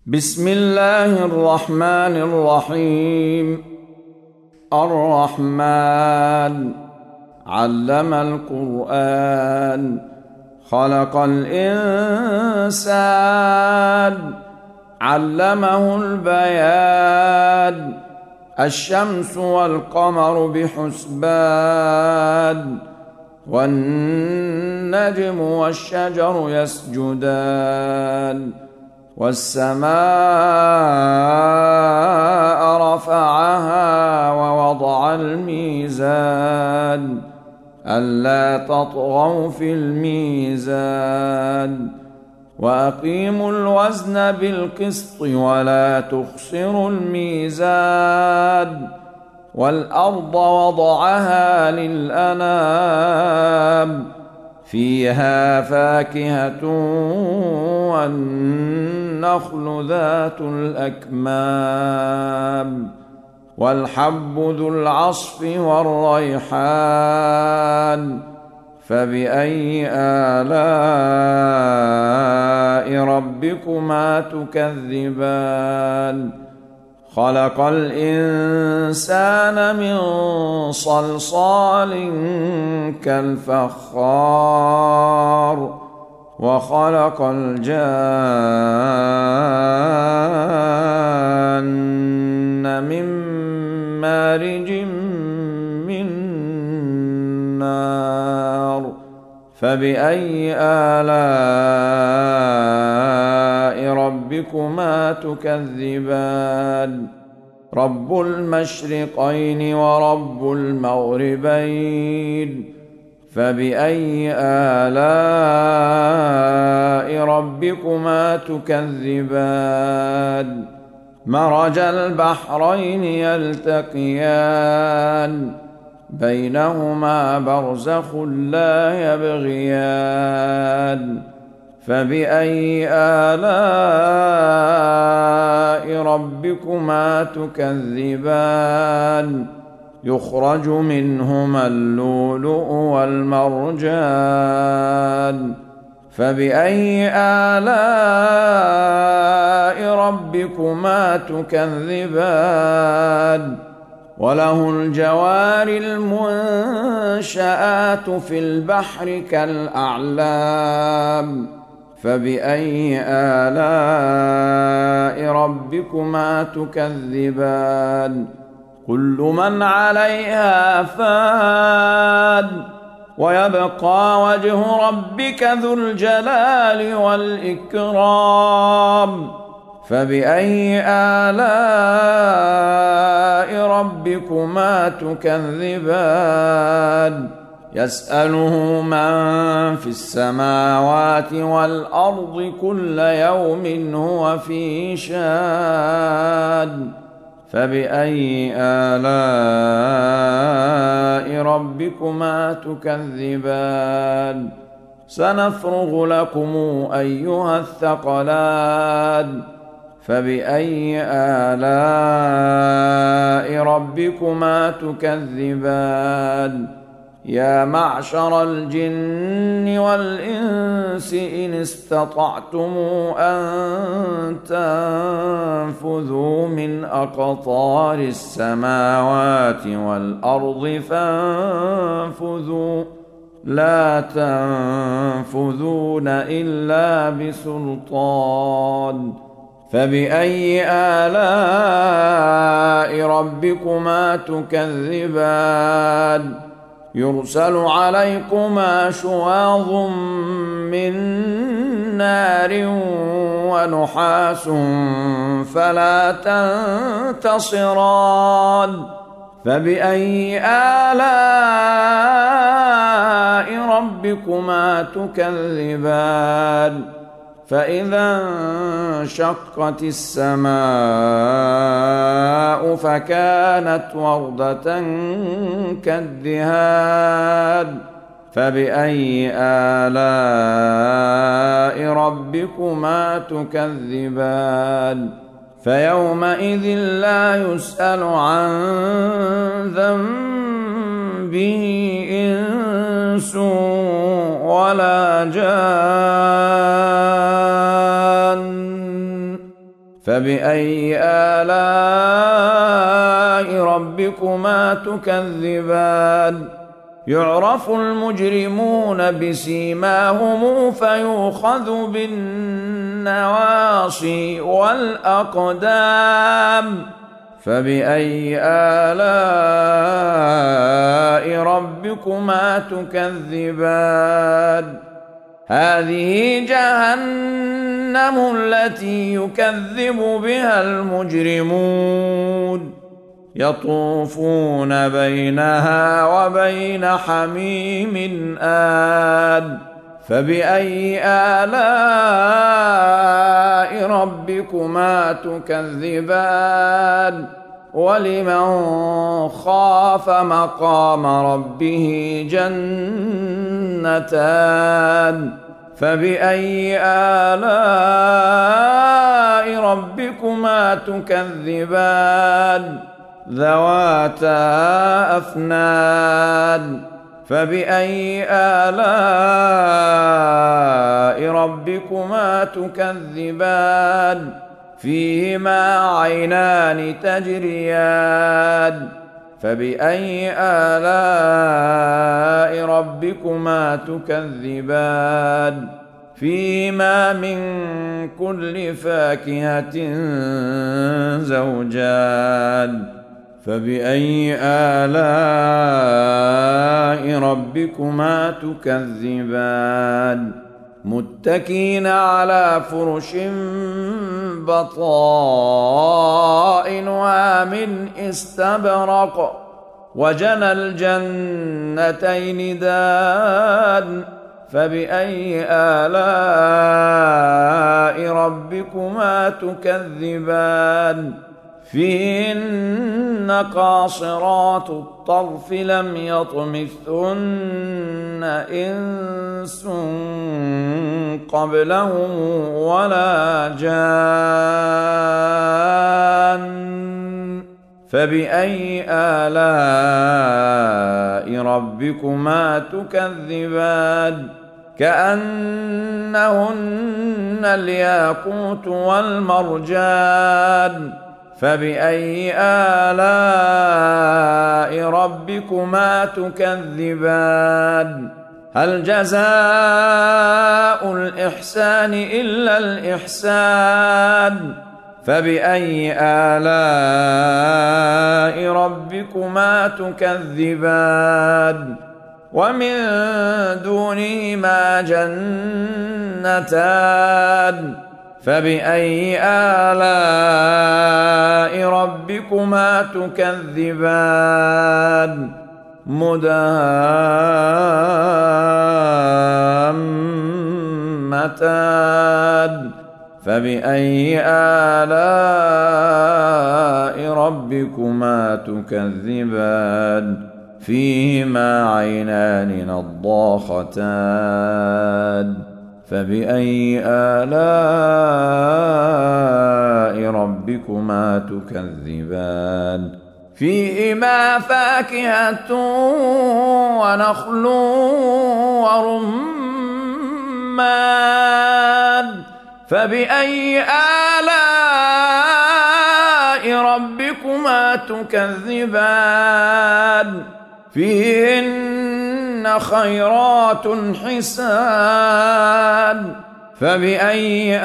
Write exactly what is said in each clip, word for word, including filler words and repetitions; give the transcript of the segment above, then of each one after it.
بسم الله الرحمن الرحيم. الرحمن علم القرآن، خلق الإنسان، علمه البيان. الشمس والقمر بحسبان، والنجم والشجر يسجدان. والسماء رفعها ووضع الميزان، ألا تطغوا في الميزان. وأقيموا الوزن بالقسط ولا تخسروا الميزان. والأرض وضعها للأنام، فيها فاكهة والنخل ذات الأكمام، والحب ذو العصف والريحان. فبأي آلاء ربكما تكذبان؟ خلق الإنسان من صلصال كالفخار، وخلق الجان من مارج من نار. فبأي آلاء ربكما تكذبان؟ رب المشرقين ورب المغربين. فبأي آلاء ربكما تكذبان؟ مرج البحرين يلتقيان، بينهما برزخ لا يبغيان. فبأي آلاء ربكما تكذبان؟ يخرج منهما اللؤلؤ والمرجان. فبأي آلاء ربكما تكذبان؟ وله الجوار المنشآت في البحر كالأعلام. فبأي آلاء ربكما تكذبان؟ كل من عليها فان، ويبقى وجه ربك ذو الجلال والإكرام. فبأي آلاء ربكما تكذبان؟ يسأله من في السماوات والأرض كل يوم هو في شان. فبأي آلاء ربكما تكذبان؟ سنفرغ لكم أيها الثقلان. فبأي آلاء ربكما تكذبان؟ يا معشر الجن والإنس إن استطعتم أن تنفذوا من أقطار السماوات والأرض فانفذوا، لا تنفذون إلا بسلطان. فبأي آلاء ربكما تكذبان؟ يرسل عليكما شواظ من نار ونحاس فلا تنتصران. فبأي آلاء ربكما تكذبان؟ فإذا انشقت السماء فكانت وردة كالدهان. فبأي آلاء ربكما تكذبان؟ فيومئذ لا يسأل عن ذنبه إنس ولا جان فبأي آلاء ربكما تكذبان يعرف المجرمون بسيماهم فيؤخذ بالنواصي والأقدام فبأي آلاء ربكما تكذبان هذه جهنم التي يكذب بها المجرمون يطوفون بينها وبين حميم آن فبأي آلاء ربكما تكذبان ولمن خاف مقام ربه جنتان فبأي آلاء ربكما تكذبان ذواتا أفنان فبأي آلاء ربكما تكذبان فيهما عينان تجريان فبأي آلاء ربكما تكذبان فيهما من كل فاكهة زوجان فبأي آلاء ربكما تكذبان متكئين على فرش بطائنها من استبرق وجنى الجنتين دان فبأي آلاء ربكما تكذبان فيهن قاصرات الطرف لم يطمثهن إنس قبلهم ولا جان فبأي آلاء ربكما تكذبان كأنهن الياقوت والمرجان فبأي آلاء ربكما تكذبان هل جزاء الإحسان إلا الإحسان فبأي آلاء ربكما تكذبان ومن دونهما جنتان فبأي آلاء ربكما تكذبان مدهامتان فبأي آلاء ربكما تكذبان فيهما عينان نضاختان فبأي آلاء ربكما تكذبان فيهما فاكهة ونخل ورمان فبأي آلاء ربكما تكذبان فيهن خيرات حسان فبأي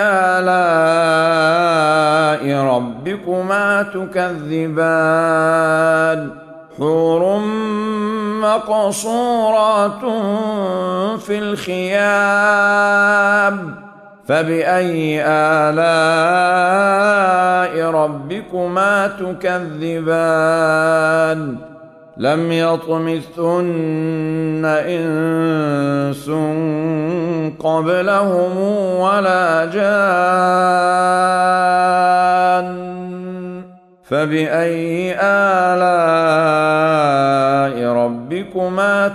آلاء ربكما تكذبان حور مقصورات في الخيام فبأي آلاء ربكما تكذبان لم يطمثهن إنس قبلهم ولا جان فبأي آلاء ربكما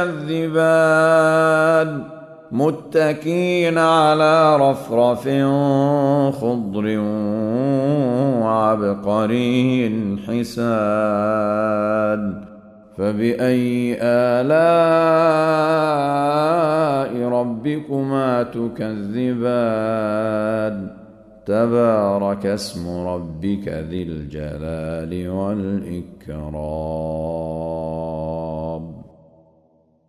تكذبان متكئين على رفرف خضر وعبقري حسان فبأي آلاء ربكما تكذبان تبارك اسم ربك ذي الجلال والإكرام.